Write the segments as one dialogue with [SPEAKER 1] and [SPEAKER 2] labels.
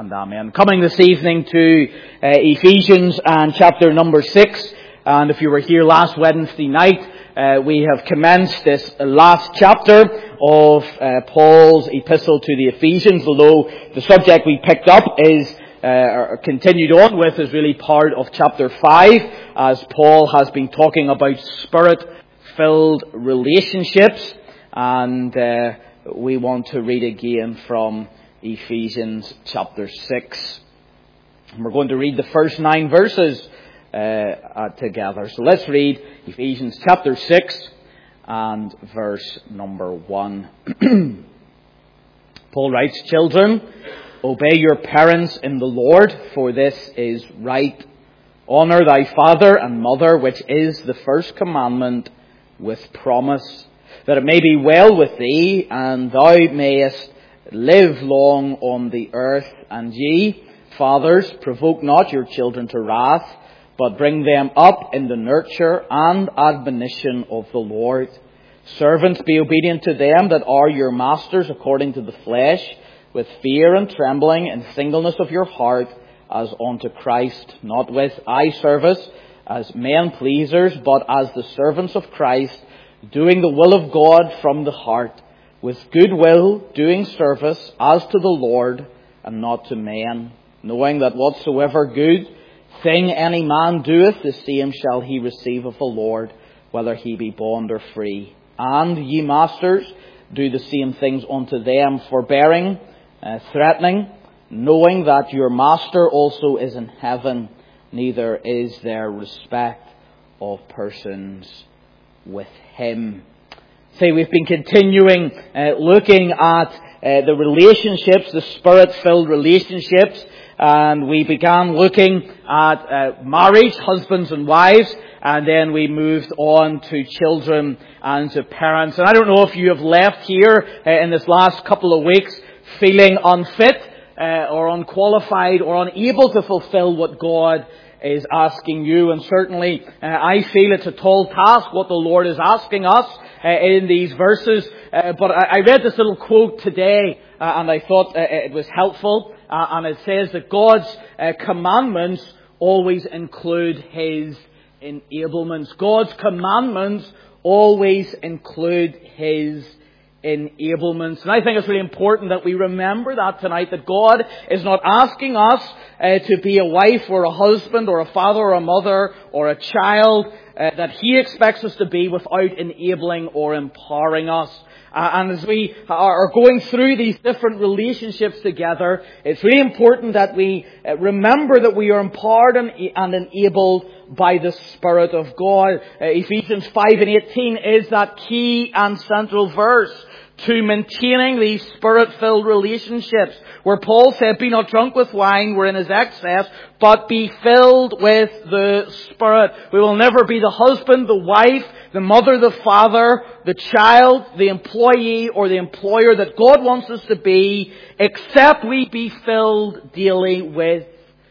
[SPEAKER 1] and amen. Coming this evening to Ephesians and chapter number 6. And if you were here last Wednesday night, we have commenced this last chapter of Paul's epistle to the Ephesians. Although the subject we picked up is or continued on with is really part of chapter 5, as Paul has been talking about Spirit-filled relationships. And we want to read again from Ephesians chapter 6. And we're going to read the first 9 verses together. So let's read Ephesians chapter 6 and verse number 1. Paul writes, "Children, obey your parents in the Lord, for this is right. Honour thy father and mother, which is the first commandment with promise, that it may be well with thee, and thou mayest live long on the earth. And ye, fathers, provoke not your children to wrath, but bring them up in the nurture and admonition of the Lord. Servants, be obedient to them that are your masters according to the flesh, with fear and trembling and singleness of your heart, as unto Christ, not with eye service, as men pleasers, but as the servants of Christ, doing the will of God from the heart, with good will, doing service as to the Lord and not to men, knowing that whatsoever good thing any man doeth, the same shall he receive of the Lord, whether he be bond or free. And ye masters, do the same things unto them, forbearing, threatening, knowing that your master also is in heaven, neither is there respect of persons with him." See, we've been continuing looking at the relationships, the Spirit-filled relationships, and we began looking at marriage, husbands and wives, and then we moved on to children and to parents. And I don't know if you have left here in this last couple of weeks feeling unfit or unqualified or unable to fulfill what God is asking you. And certainly I feel it's a tall task what the Lord is asking us in these verses. But I read this little quote today and I thought it was helpful. And it says that God's commandments always include His enablements. God's commandments always include His enablements. And I think it's really important that we remember that tonight, that God is not asking us to be a wife or a husband or a father or a mother or a child that He expects us to be without enabling or empowering us. And as we are going through these different relationships together, it's really important that we remember that we are empowered and enabled by the Spirit of God. Ephesians 5:18 is that key and central verse to maintaining these Spirit-filled relationships, where Paul said, "Be not drunk with wine wherein is excess, but be filled with the Spirit." We will never be the husband, the wife, the mother, the father, the child, the employee, or the employer that God wants us to be, except we be filled daily with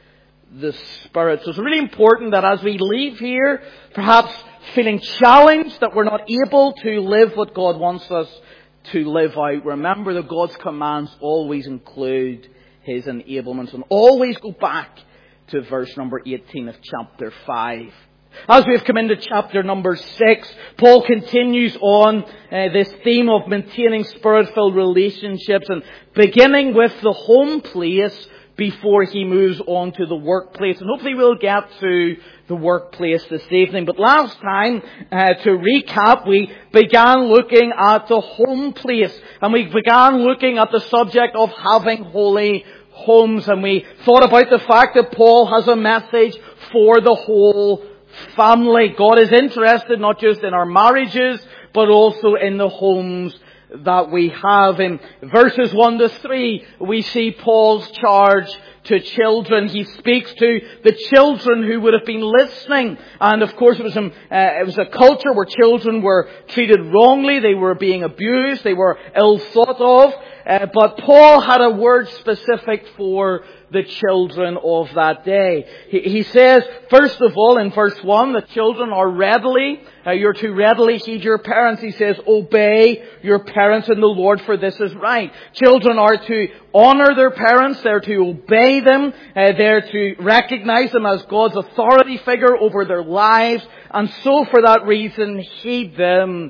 [SPEAKER 1] the Spirit. So it's really important that as we leave here, perhaps feeling challenged that we're not able to live what God wants us to live out, remember that God's commands always include His enablements. And always go back to verse number 18 of chapter 5. As we have come into chapter number 6, Paul continues on this theme of maintaining Spirit-filled relationships, and beginning with the home place before he moves on to the workplace. And hopefully we'll get to the workplace this evening. But last time, to recap, we began looking at the home place. And we began looking at the subject of having holy homes. And we thought about the fact that Paul has a message for the whole family. God is interested not just in our marriages, but also in the homes that we have. In verses 1 to 3, we see Paul's charge to children. He speaks to the children who would have been listening. And of course it was a culture where children were treated wrongly. They were being abused. They were ill thought of. but Paul had a word specific for the children of that day. He says, first of all, in verse 1, the children are you're to readily heed your parents. He says, obey your parents in the Lord, for this is right. Children are to honor their parents. They're to obey them. They're to recognize them as God's authority figure over their lives. And so for that reason, heed them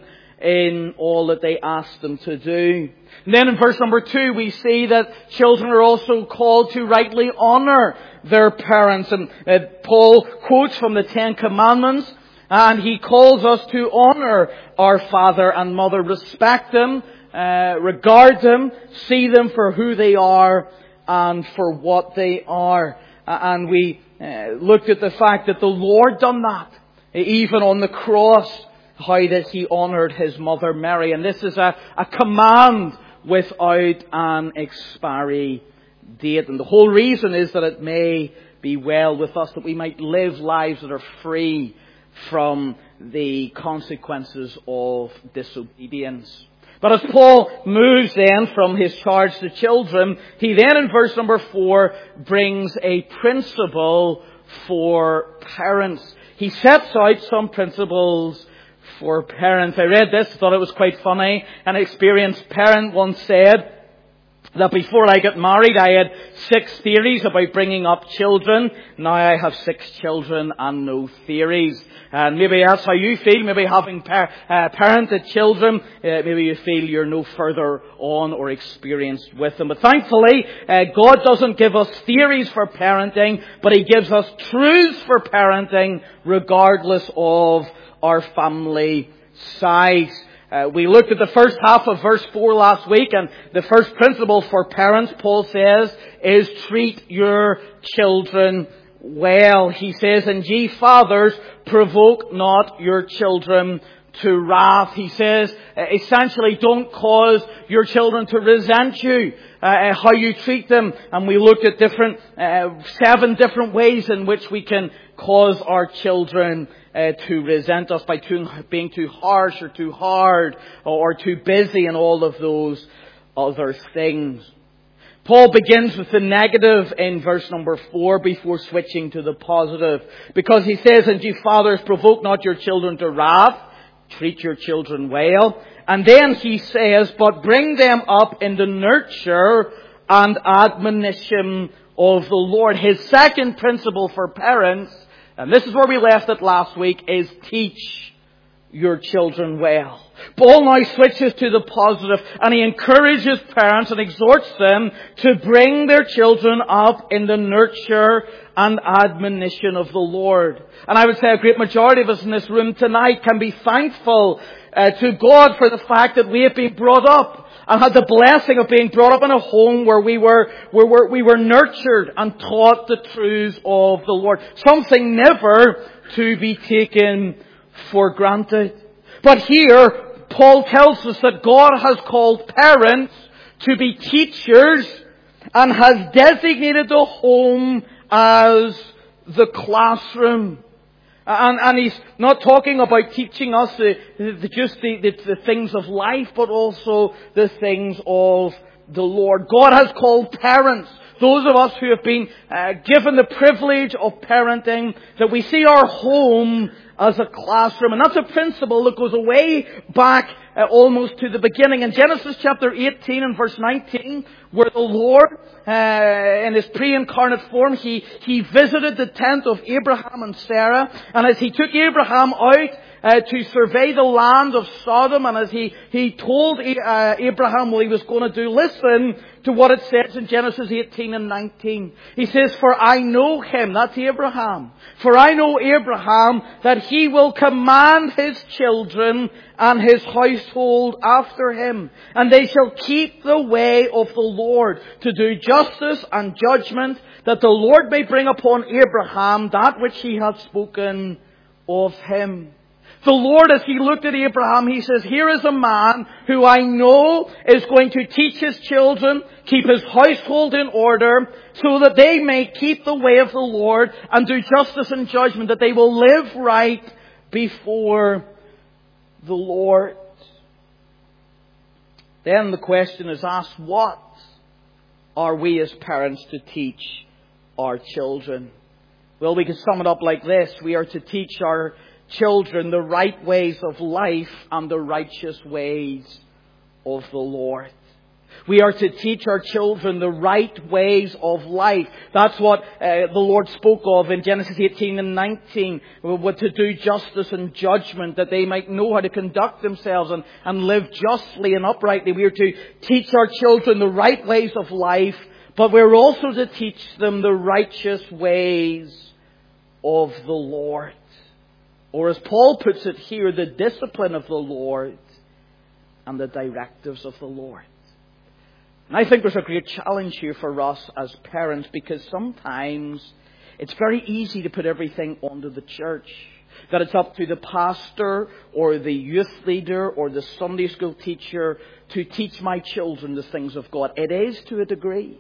[SPEAKER 1] in all that they ask them to do. And then in verse number 2, we see that children are also called to rightly honor their parents. And Paul quotes from the Ten Commandments, and he calls us to honor our father and mother, respect them, regard them, see them for who they are and for what they are. And we looked at the fact that the Lord done that, even on the cross, how that he honoured his mother Mary. And this is a command without an expiry date. And the whole reason is that it may be well with us, that we might live lives that are free from the consequences of disobedience. But as Paul moves then from his charge to children, he then in verse number 4 brings a principle for parents. He sets out some principles for parents. I read this, thought it was quite funny. An experienced parent once said that before I got married, I had 6 theories about bringing up children. Now I have 6 children and no theories. And maybe that's how you feel. Maybe having parented children, maybe you feel you're no further on or experienced with them. But thankfully, God doesn't give us theories for parenting, but He gives us truths for parenting regardless of our family size. We looked at the first half of verse 4 last week, and the first principle for parents, Paul says, is treat your children well. He says, and ye fathers, provoke not your children to wrath. He says, essentially, don't cause your children to resent you, how you treat them. And we looked at 7 different ways in which we can cause our children to resent us by being too harsh or too hard or too busy and all of those other things. Paul begins with the negative in verse number 4 before switching to the positive. Because he says, and ye fathers, provoke not your children to wrath. Treat your children well. And then he says, but bring them up in the nurture and admonition of the Lord. His second principle for parents, and this is where we left it last week, is teach your children well. Paul now switches to the positive, and he encourages parents and exhorts them to bring their children up in the nurture and admonition of the Lord. And I would say a great majority of us in this room tonight can be thankful to God for the fact that we have been brought up and had the blessing of being brought up in a home where we were nurtured and taught the truths of the Lord. Something never to be taken for granted. But here, Paul tells us that God has called parents to be teachers and has designated the home as the classroom. And he's not talking about teaching us just the things of life, but also the things of the Lord. God has called parents, those of us who have been given the privilege of parenting, that we see our home as a classroom. And that's a principle that goes way back almost to the beginning. In Genesis chapter 18 and verse 19, where the Lord, in His pre-incarnate form, He visited the tent of Abraham and Sarah. And as He took Abraham out to survey the land of Sodom, and as he told Abraham what he was going to do, listen to what it says in Genesis 18 and 19. He says, for I know him, that's Abraham, for I know Abraham, that he will command his children and his household after him, and they shall keep the way of the Lord, to do justice and judgment, that the Lord may bring upon Abraham that which He hath spoken of him. The Lord, as He looked at Abraham, He says, here is a man who I know is going to teach his children, keep his household in order, so that they may keep the way of the Lord and do justice and judgment, that they will live right before the Lord. then the question is asked, what are we as parents to teach our children? Well, we can sum it up like this. We are to teach our children the right ways of life and the righteous ways of the Lord. We are to teach our children the right ways of life. That's what the Lord spoke of in Genesis 18 and 19. What to do justice and judgment, that they might know how to conduct themselves and live justly and uprightly. We are to teach our children the right ways of life, but we're also to teach them the righteous ways of the Lord. Or as Paul puts it here, the discipline of the Lord and the directives of the Lord. And I think there's a great challenge here for us as parents, because sometimes it's very easy to put everything onto the church. That it's up to the pastor or the youth leader or the Sunday school teacher to teach my children the things of God. It is to a degree.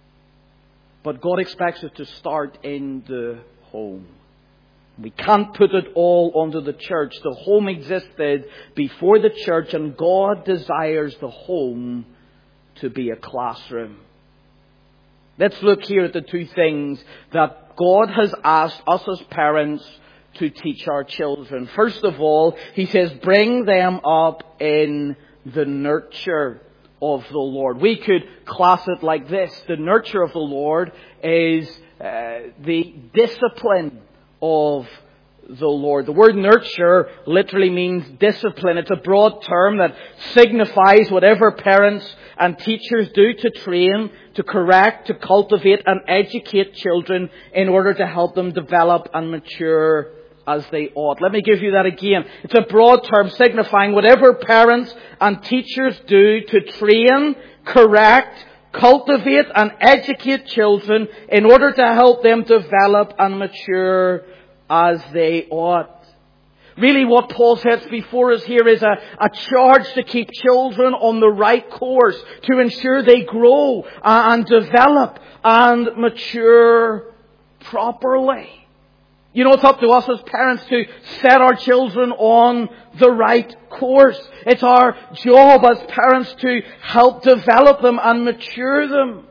[SPEAKER 1] But God expects it to start in the home. We can't put it all onto the church. The home existed before the church, and God desires the home to be a classroom. Let's look here at the two things that God has asked us as parents to teach our children. First of all, He says, bring them up in the nurture of the Lord. We could class it like this. The nurture of the Lord is the discipline of the Lord. The word nurture literally means discipline. It's a broad term that signifies whatever parents and teachers do to train, to correct, to cultivate and educate children in order to help them develop and mature as they ought. Let me give you that again. It's a broad term signifying whatever parents and teachers do to train, correct, cultivate and educate children in order to help them develop and mature as they ought. Really what Paul sets before us here is a charge to keep children on the right course, to ensure they grow and develop and mature properly. You know, it's up to us as parents to set our children on the right course. It's our job as parents to help develop them and mature them.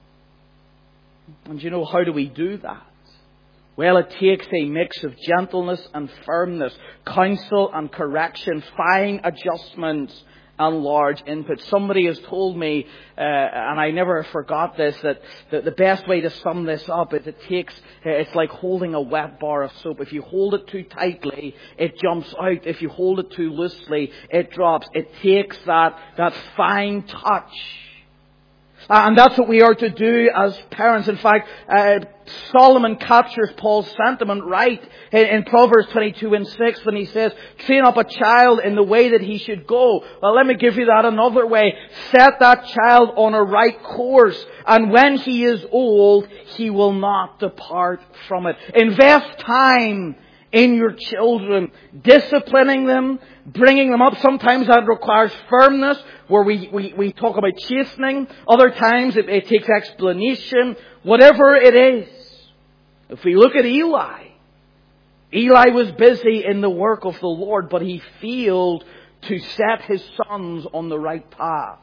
[SPEAKER 1] And you know, how do we do that? Well, it takes a mix of gentleness and firmness, counsel and correction, fine adjustments and large input. Somebody has told me, and I never forgot this, that the best way to sum this up is it's like holding a wet bar of soap. If you hold it too tightly, it jumps out. If you hold it too loosely, it drops. It takes that fine touch. And that's what we are to do as parents. In fact, Solomon captures Paul's sentiment right in Proverbs 22 and 6 when he says, train up a child in the way that he should go. Well, let me give you that another way. Set that child on a right course, and when he is old, he will not depart from it. Invest time in your children, disciplining them, bringing them up. Sometimes that requires firmness, where we talk about chastening. Other times it takes explanation. Whatever it is. If we look at Eli was busy in the work of the Lord, but he failed to set his sons on the right path.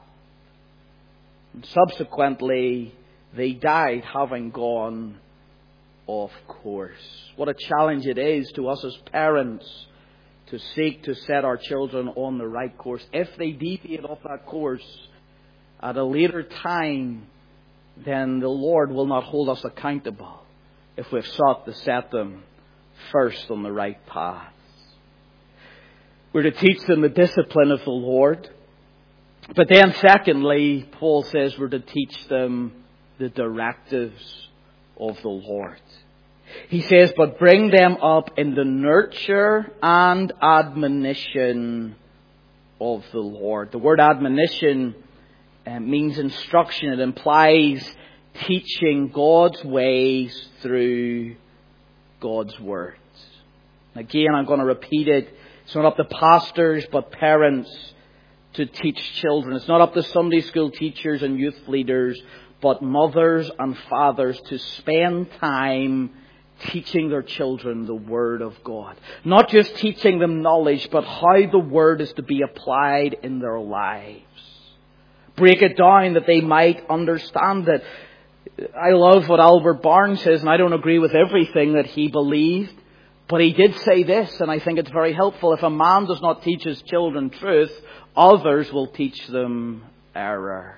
[SPEAKER 1] And subsequently, they died having gone off course. What a challenge it is to us as parents to seek to set our children on the right course. If they deviate off that course at a later time, then the Lord will not hold us accountable if we've sought to set them first on the right path. We're to teach them the discipline of the Lord. But then secondly, Paul says we're to teach them the directives of the Lord. He says, but bring them up in the nurture and admonition of the Lord. The word admonition means instruction. It implies teaching God's ways through God's words. Again, I'm going to repeat it. It's not up to pastors but parents to teach children. It's not up to Sunday school teachers and youth leaders, but mothers and fathers to spend time teaching their children the Word of God. Not just teaching them knowledge, but how the Word is to be applied in their lives. Break it down that they might understand it. I love what Albert Barnes says, and I don't agree with everything that he believed, but he did say this, and I think it's very helpful. If a man does not teach his children truth, others will teach them error.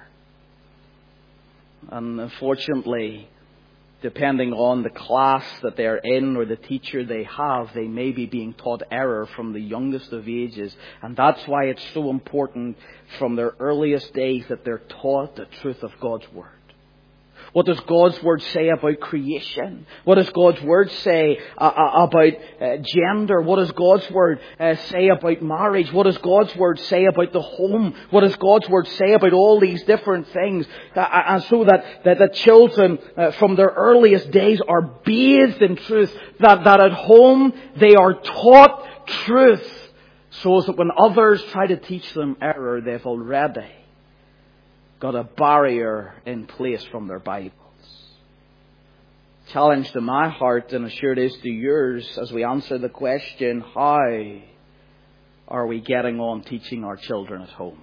[SPEAKER 1] And unfortunately, depending on the class that they're in or the teacher they have, they may be being taught error from the youngest of ages. And that's why it's so important from their earliest days that they're taught the truth of God's Word. What does God's Word say about creation? What does God's Word say about gender? What does God's Word say about marriage? What does God's Word say about the home? What does God's Word say about all these different things? And so that the children from their earliest days are bathed in truth. That at home they are taught truth. So that when others try to teach them error, they've already got a barrier in place from their Bibles. Challenge to my heart, and I'm sure it is to yours, as we answer the question, how are we getting on teaching our children at home?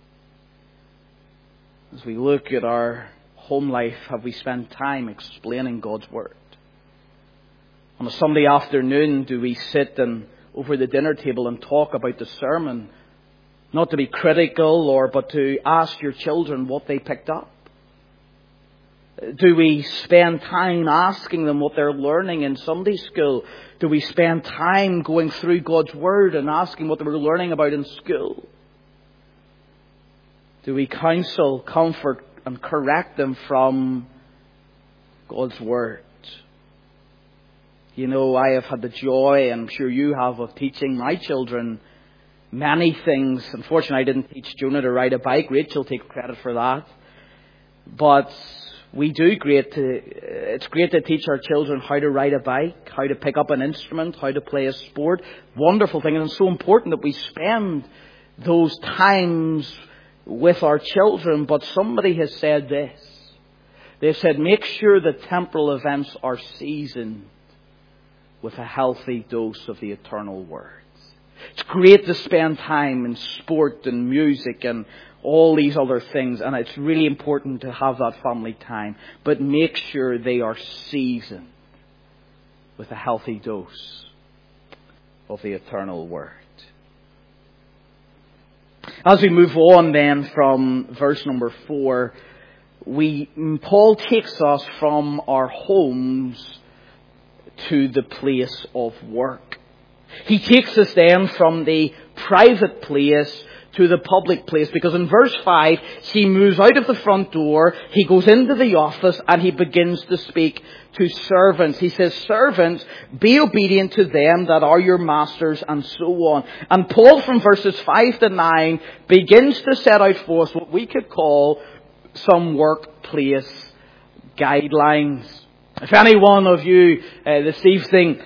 [SPEAKER 1] As we look at our home life, have we spent time explaining God's Word? On a Sunday afternoon, do we sit over the dinner table and talk about the sermon? Not to be critical, but to ask your children what they picked up. Do we spend time asking them what they're learning in Sunday school? Do we spend time going through God's Word and asking what they were learning about in school? Do we counsel, comfort, and correct them from God's Word? You know, I have had the joy, and I'm sure you have, of teaching my children many things. Unfortunately, I didn't teach Jonah to ride a bike. Rachel takes credit for that. But it's great to teach our children how to ride a bike, how to pick up an instrument, how to play a sport. Wonderful thing. And it's so important that we spend those times with our children. But somebody has said this. They've said, make sure the temporal events are seasoned with a healthy dose of the eternal Word. It's great to spend time in sport and music and all these other things, and it's really important to have that family time. But make sure they are seasoned with a healthy dose of the eternal Word. As we move on then from verse number 4, Paul takes us from our homes to the place of work. He takes us then from the private place to the public place, because in verse 5, he moves out of the front door, he goes into the office, and he begins to speak to servants. He says, servants, be obedient to them that are your masters, and so on. And Paul, from verses 5 to 9, begins to set out for us what we could call some workplace guidelines. If any one of you this evening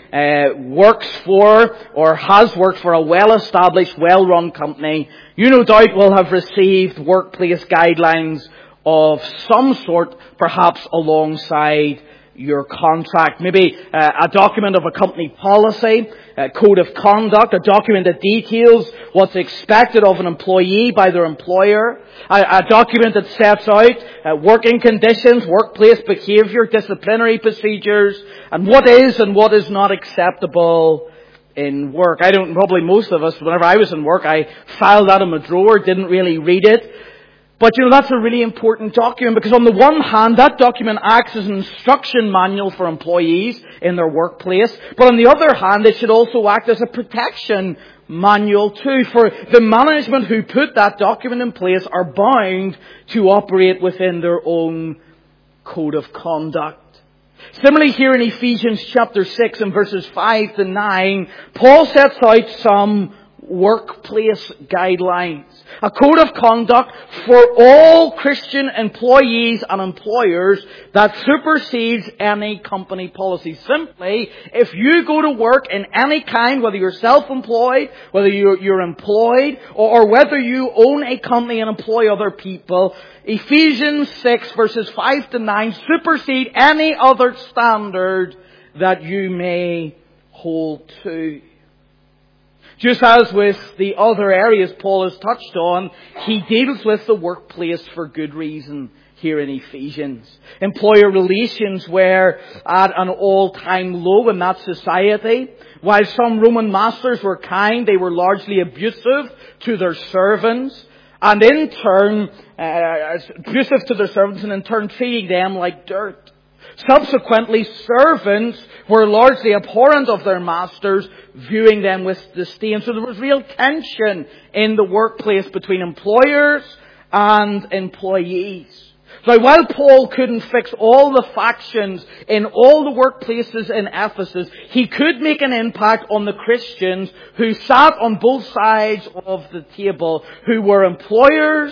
[SPEAKER 1] works for or has worked for a well-established, well-run company, you no doubt will have received workplace guidelines of some sort, perhaps alongside your contract. Maybe a document of a company policy, a code of conduct, a document that details what's expected of an employee by their employer, a document that sets out working conditions, workplace behavior, disciplinary procedures, and what is not acceptable in work. Probably most of us, whenever I was in work, I filed that in my drawer, didn't really read it. But that's a really important document, because on the one hand, that document acts as an instruction manual for employees in their workplace. But on the other hand, it should also act as a protection manual too, for the management who put that document in place are bound to operate within their own code of conduct. Similarly, here in Ephesians chapter 6 and verses 5 to 9, Paul sets out some workplace guidelines. A code of conduct for all Christian employees and employers that supersedes any company policy. Simply, if you go to work in any kind, whether you're self-employed, whether you're employed, or whether you own a company and employ other people, Ephesians 6 verses 5 to 9 supersede any other standard that you may hold to. Just as with the other areas Paul has touched on, he deals with the workplace for good reason here in Ephesians. Employer relations were at an all-time low in that society. While some Roman masters were kind, they were largely abusive to their servants, and in turn, abusive to their servants, and in turn treating them like dirt. Subsequently, servants were largely abhorrent of their masters, viewing them with disdain. So there was real tension in the workplace between employers and employees. Now, while Paul couldn't fix all the factions in all the workplaces in Ephesus, he could make an impact on the Christians who sat on both sides of the table, who were employers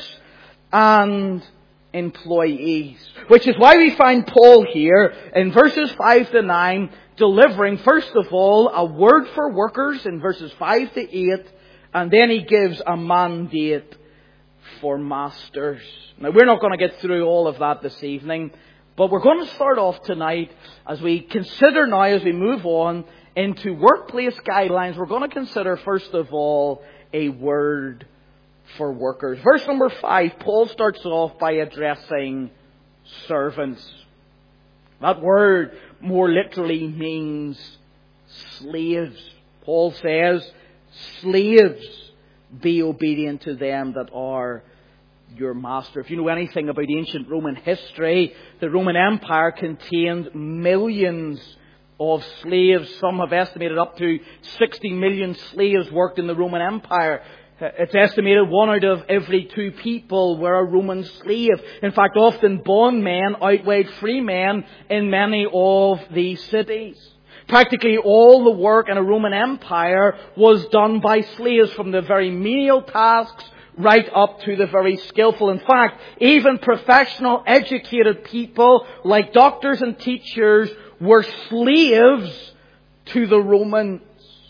[SPEAKER 1] and employees. Which is why we find Paul here in verses 5 to 9 delivering, first of all, a word for workers in verses 5 to 8, and then he gives a mandate for masters. Now, we're not going to get through all of that this evening, but we're going to start off tonight as we consider now, as we move on into workplace guidelines, we're going to consider, first of all, a word for workers. Verse number 5, Paul starts off by addressing servants. That word more literally means slaves. Paul says, slaves, be obedient to them that are your master. If you know anything about ancient Roman history, the Roman Empire contained millions of slaves. Some have estimated up to 60 million slaves worked in the Roman Empire. It's estimated 1 out of every 2 people were a Roman slave. In fact, often bondmen outweighed free men in many of these cities. Practically all the work in a Roman Empire was done by slaves, from the very menial tasks right up to the very skillful. In fact, even professional, educated people like doctors and teachers were slaves to the Romans.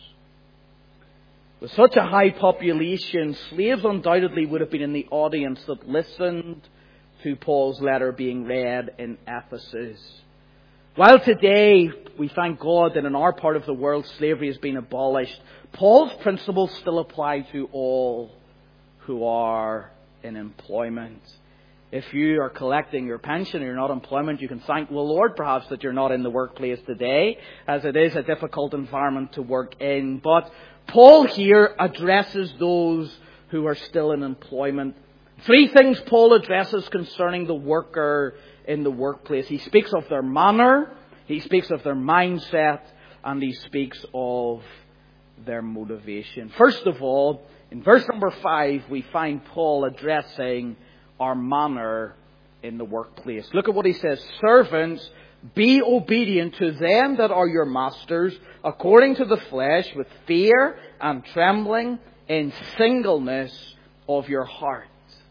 [SPEAKER 1] With such a high population, slaves undoubtedly would have been in the audience that listened to Paul's letter being read in Ephesus. While today we thank God that in our part of the world slavery has been abolished, Paul's principles still apply to all who are in employment. If you are collecting your pension or you're not in employment, you can thank the Lord perhaps that you're not in the workplace today, as it is a difficult environment to work in. But Paul here addresses those who are still in employment. 3 things Paul addresses concerning the worker in the workplace. He speaks of their manner, he speaks of their mindset, and he speaks of their motivation. First of all, in verse number 5, we find Paul addressing our manner in the workplace. Look at what he says. Servants, be obedient to them that are your masters, according to the flesh, with fear and trembling, in singleness of your heart.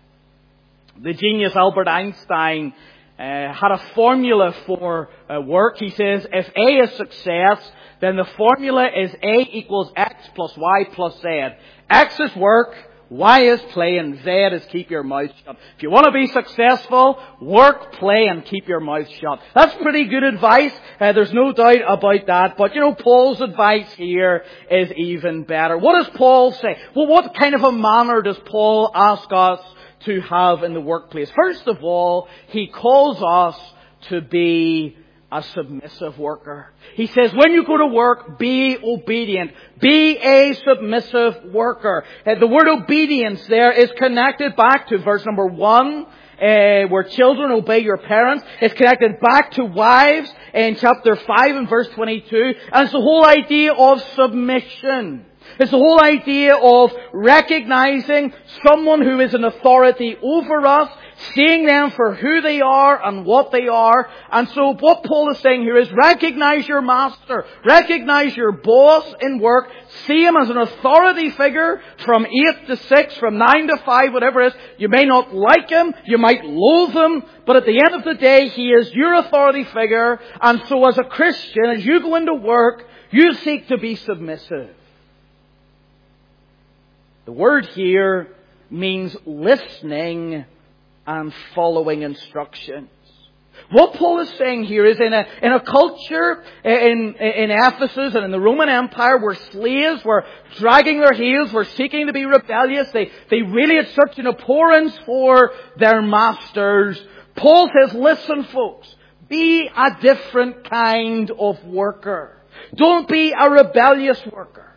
[SPEAKER 1] The genius Albert Einstein had a formula for work. He says, if A is success, then the formula is A equals X plus Y plus Z. X is work, Y is play, and Z is keep your mouth shut. If you want to be successful, work, play, and keep your mouth shut. That's pretty good advice. There's no doubt about that. But, Paul's advice here is even better. What does Paul say? Well, what kind of a manner does Paul ask us to have in the workplace? First of all, he calls us to be a submissive worker. He says, when you go to work, be obedient. Be a submissive worker. The word obedience there is connected back to verse number 1, where children obey your parents. It's connected back to wives in chapter 5 and verse 22. And it's the whole idea of submission. It's the whole idea of recognizing someone who is an authority over us, seeing them for who they are and what they are. And so what Paul is saying here is recognize your master, recognize your boss in work, see him as an authority figure from 8 to 6, from 9 to 5, whatever it is. You may not like him, you might loathe him, but at the end of the day, he is your authority figure. And so as a Christian, as you go into work, you seek to be submissive. The word here means listening and following instructions. What Paul is saying here is in a culture in Ephesus and in the Roman Empire where slaves were dragging their heels, were seeking to be rebellious, they really had such an abhorrence for their masters. Paul says, listen folks, be a different kind of worker. Don't be a rebellious worker.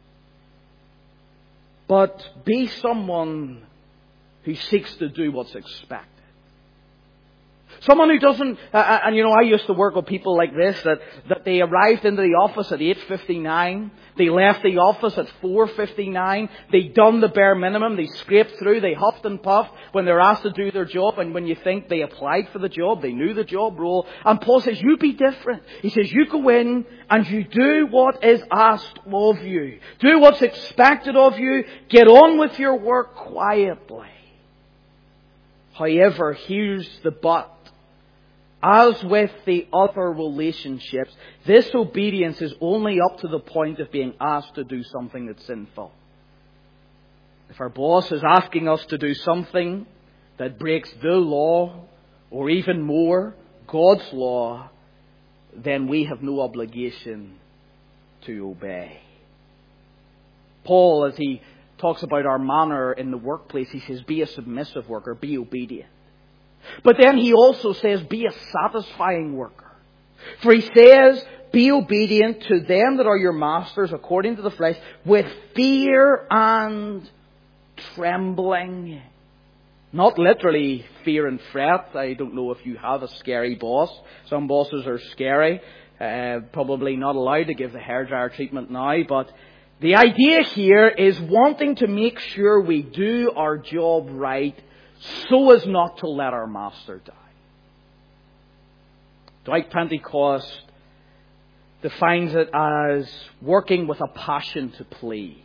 [SPEAKER 1] But be someone who seeks to do what's expected. Someone who doesn't, I used to work with people like this, that they arrived into the office at 8:59, they left the office at 4:59, they done the bare minimum, they scraped through, they huffed and puffed when they were asked to do their job, and when you think they applied for the job, they knew the job role. And Paul says, you be different. He says, you go in and you do what is asked of you. Do what's expected of you. Get on with your work quietly. However, here's the but. As with the other relationships, this obedience is only up to the point of being asked to do something that's sinful. If our boss is asking us to do something that breaks the law, or even more, God's law, then we have no obligation to obey. Paul, as he talks about our manner in the workplace, he says, be a submissive worker, be obedient. But then he also says, be a satisfying worker. For he says, be obedient to them that are your masters according to the flesh, with fear and trembling. Not literally fear and fret. I don't know if you have a scary boss. Some bosses are scary. Probably not allowed to give the hairdryer treatment now. But the idea here is wanting to make sure we do our job right, so as not to let our master die. Dwight Pentecost defines it as working with a passion to please.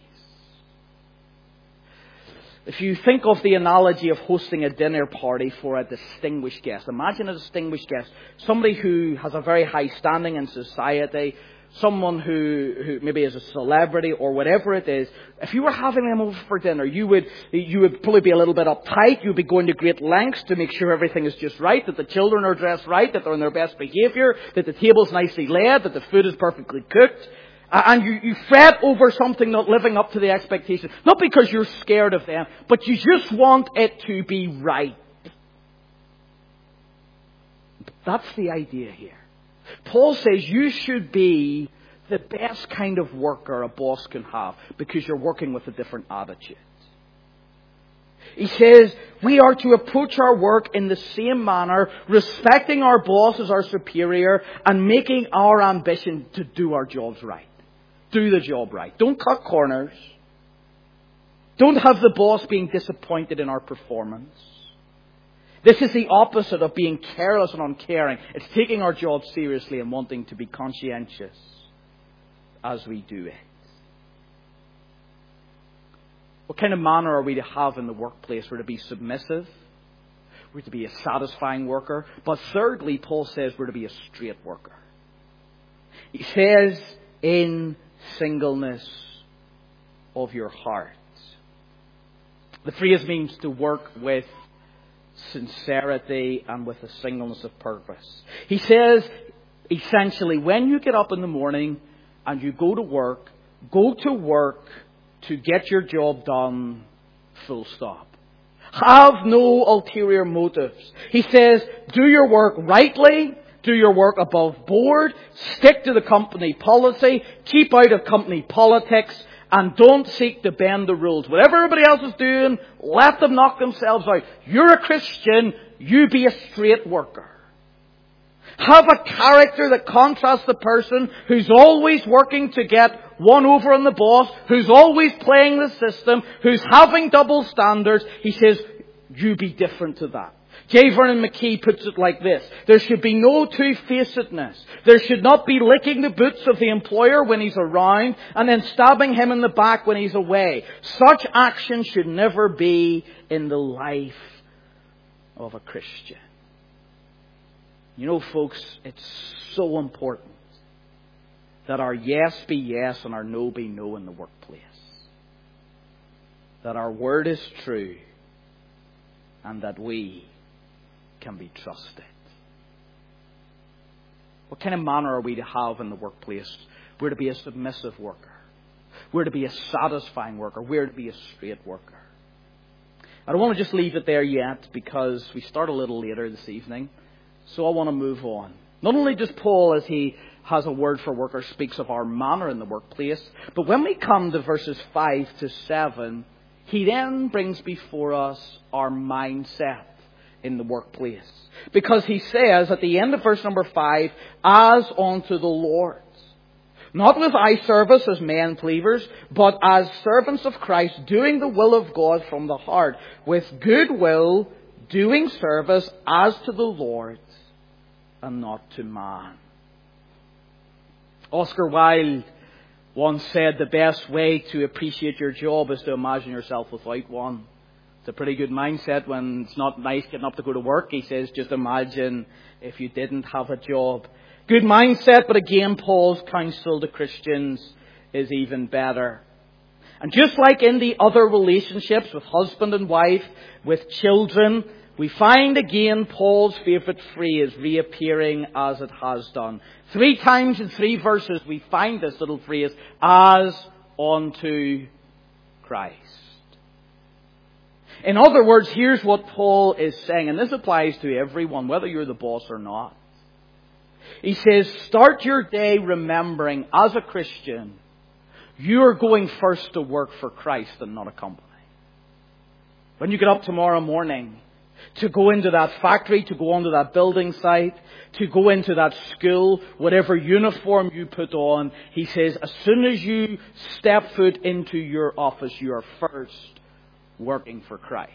[SPEAKER 1] If you think of the analogy of hosting a dinner party for a distinguished guest, imagine a distinguished guest, somebody who has a very high standing in society, someone who maybe is a celebrity or whatever it is. If you were having them over for dinner, you would probably be a little bit uptight. You'd be going to great lengths to make sure everything is just right, that the children are dressed right, that they're in their best behaviour, that the table's nicely laid, that the food is perfectly cooked. And you fret over something not living up to the expectation. Not because you're scared of them, but you just want it to be right. That's the idea here. Paul says you should be the best kind of worker a boss can have because you're working with a different attitude. He says we are to approach our work in the same manner, respecting our boss as our superior and making our ambition to do our jobs right. Do the job right. Don't cut corners. Don't have the boss being disappointed in our performance. This is the opposite of being careless and uncaring. It's taking our job seriously and wanting to be conscientious as we do it. What kind of manner are we to have in the workplace? We're to be submissive. We're to be a satisfying worker. But thirdly, Paul says we're to be a straight worker. He says, in singleness of your heart. The phrase means to work with sincerity and with a singleness of purpose. He says, essentially, when you get up in the morning and you go to work to get your job done, full stop. Have no ulterior motives. He says, do your work rightly, do your work above board, stick to the company policy, keep out of company politics, and don't seek to bend the rules. Whatever everybody else is doing, let them knock themselves out. You're a Christian, you be a straight worker. Have a character that contrasts the person who's always working to get one over on the boss, who's always playing the system, who's having double standards. He says, you be different to that. J. Vernon McKee puts it like this. There should be no two-facedness. There should not be licking the boots of the employer when he's around and then stabbing him in the back when he's away. Such action should never be in the life of a Christian. You know, folks, it's so important that our yes be yes and our no be no in the workplace. That our word is true and that we can be trusted. What kind of manner are we to have in the workplace? We're to be a submissive worker. We're to be a satisfying worker. We're to be a straight worker. I don't want to just leave it there yet because we start a little later this evening. So I want to move on. Not only does Paul, as he has a word for workers, speaks of our manner in the workplace, but when we come to verses 5 to 7, he then brings before us our mindset in the workplace. Because he says at the end of verse number 5, as unto the Lord. Not with eye service as men pleasers, but as servants of Christ, doing the will of God from the heart, with good will, doing service as to the Lord and not to man. Oscar Wilde once said the best way to appreciate your job is to imagine yourself without one. It's a pretty good mindset when it's not nice getting up to go to work. He says, just imagine if you didn't have a job. Good mindset, but again, Paul's counsel to Christians is even better. And just like in the other relationships with husband and wife, with children, we find again Paul's favourite phrase reappearing as it has done. 3 times in 3 verses we find this little phrase, as unto Christ. In other words, here's what Paul is saying, and this applies to everyone, whether you're the boss or not. He says, start your day remembering, as a Christian, you're going first to work for Christ and not a company. When you get up tomorrow morning, to go into that factory, to go onto that building site, to go into that school, whatever uniform you put on, he says, as soon as you step foot into your office, you are first working for Christ.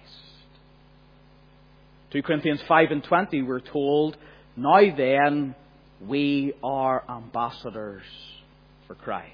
[SPEAKER 1] 2 Corinthians 5:20, we're told, now then, we are ambassadors for Christ.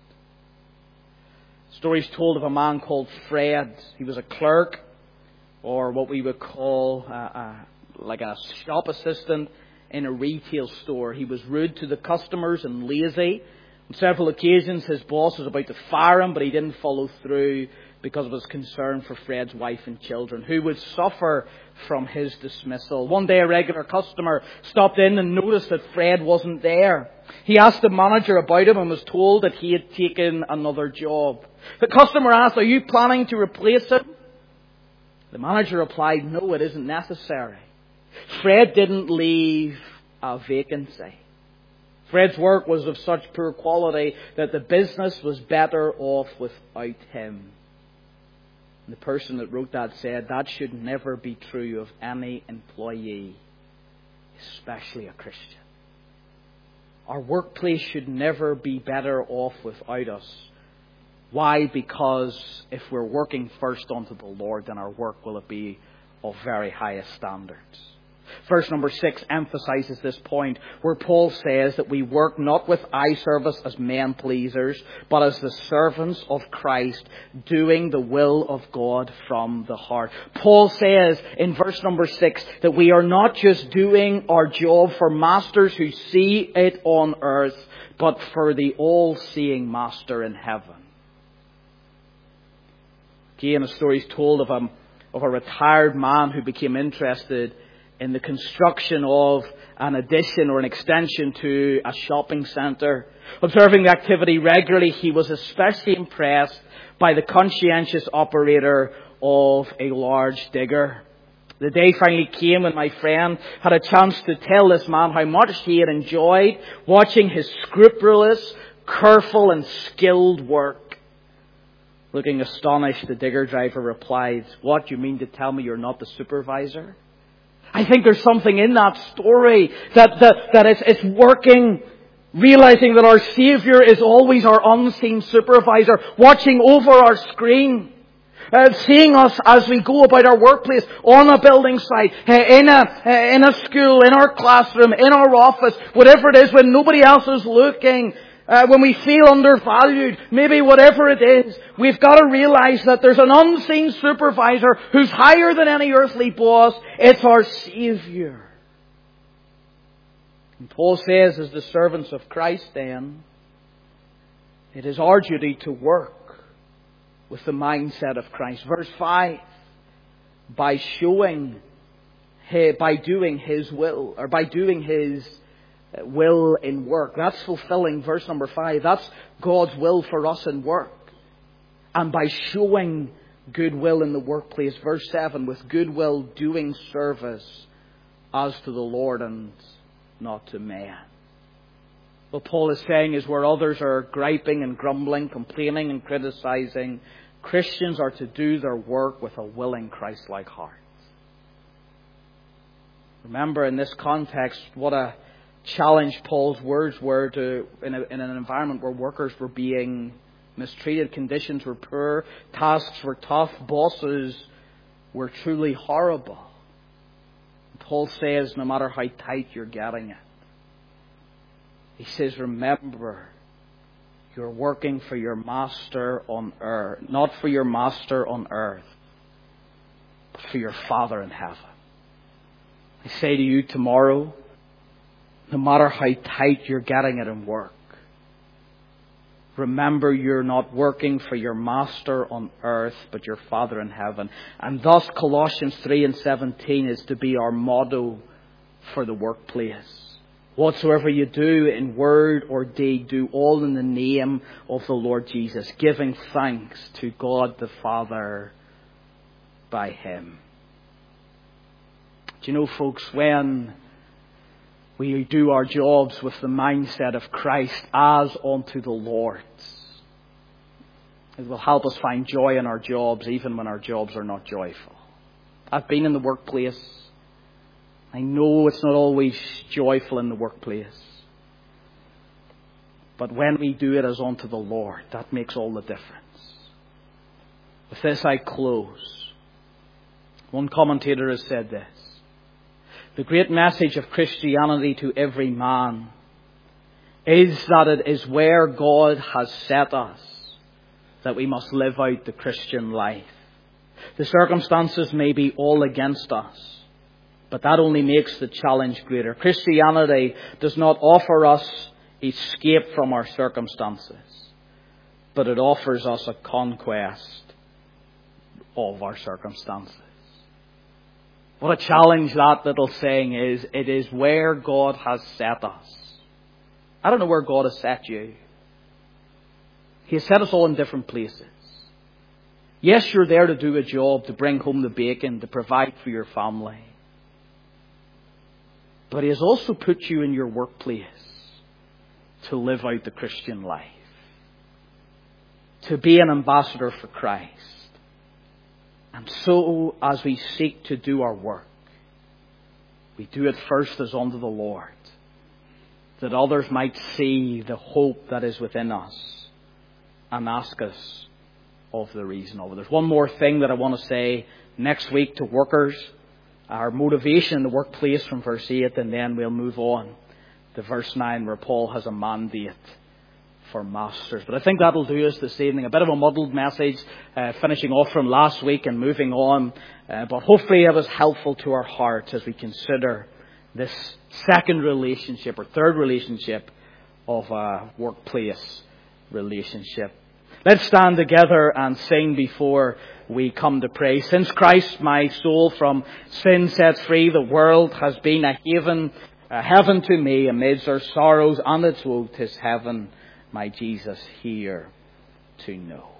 [SPEAKER 1] Stories told of a man called Fred. He was a clerk, or what we would call like a shop assistant in a retail store. He was rude to the customers and lazy. On several occasions his boss was about to fire him, but he didn't follow through because of his concern for Fred's wife and children, who would suffer from his dismissal. One day a regular customer stopped in and noticed that Fred wasn't there. He asked the manager about him and was told that he had taken another job. The customer asked, are you planning to replace him? The manager replied, no, it isn't necessary. Fred didn't leave a vacancy. Fred's work was of such poor quality that the business was better off without him. And the person that wrote that said, that should never be true of any employee, especially a Christian. Our workplace should never be better off without us. Why? Because if we're working first unto the Lord, then our work will be of very highest standards. Verse number 6 emphasizes this point where Paul says that we work not with eye service as men pleasers, but as the servants of Christ, doing the will of God from the heart. Paul says in verse number 6 that we are not just doing our job for masters who see it on earth, but for the all-seeing master in heaven. Again, a story is told of a retired man who became interested in the construction of an addition or an extension to a shopping centre. Observing the activity regularly, he was especially impressed by the conscientious operator of a large digger. The day finally came when my friend had a chance to tell this man how much he had enjoyed watching his scrupulous, careful and skilled work. Looking astonished, the digger driver replied, what, you mean to tell me you're not the supervisor? I think there's something in that story that it's working, realizing that our Savior is always our unseen supervisor, watching over our screen, seeing us as we go about our workplace, on a building site, in a school, in our classroom, in our office, whatever it is, when nobody else is looking. When we feel undervalued, maybe whatever it is, we've got to realize that there's an unseen supervisor who's higher than any earthly boss. It's our Savior. And Paul says, as the servants of Christ then, it is our duty to work with the mindset of Christ. Verse 5, by doing His will, or by doing His will in work. That's fulfilling verse number 5. That's God's will for us in work. And by showing goodwill in the workplace, verse 7, with goodwill doing service as to the Lord and not to men. What Paul is saying is where others are griping and grumbling, complaining and criticizing, Christians are to do their work with a willing Christ-like heart. Remember, in this context, what a challenge Paul's words were in an environment where workers were being mistreated, conditions were poor, tasks were tough, bosses were truly horrible. Paul says, no matter how tight you're getting it, he says, remember, you're working for your master on earth, not for your master on earth, but for your Father in heaven. I say to you tomorrow, no matter how tight you're getting it in work, remember you're not working for your master on earth, but your Father in heaven. And thus Colossians 3:17 is to be our motto for the workplace. Whatsoever you do in word or deed, do all in the name of the Lord Jesus, giving thanks to God the Father by Him. Do you know, folks, when we do our jobs with the mindset of Christ as unto the Lord, it will help us find joy in our jobs even when our jobs are not joyful. I've been in the workplace. I know it's not always joyful in the workplace. But when we do it as unto the Lord, that makes all the difference. With this I close. One commentator has said this: the great message of Christianity to every man is that it is where God has set us that we must live out the Christian life. The circumstances may be all against us, but that only makes the challenge greater. Christianity does not offer us escape from our circumstances, but it offers us a conquest of our circumstances. What a challenge that little saying is. It is where God has set us. I don't know where God has set you. He has set us all in different places. Yes, you're there to do a job, to bring home the bacon, to provide for your family. But He has also put you in your workplace to live out the Christian life, to be an ambassador for Christ. And so, as we seek to do our work, we do it first as unto the Lord, that others might see the hope that is within us and ask us of the reason of it. There's one more thing that I want to say next week to workers. Our motivation in the workplace from verse 8, and then we'll move on to verse 9 where Paul has a mandate for masters. But I think that'll do us this evening. A bit of a muddled message, finishing off from last week and moving on. But hopefully it was helpful to our hearts as we consider this second relationship or third relationship of a workplace relationship. Let's stand together and sing before we come to pray. Since Christ my soul from sin sets free, the world has been a heaven to me amidst her sorrows and its woe. 'Tis heaven, my Jesus here to know.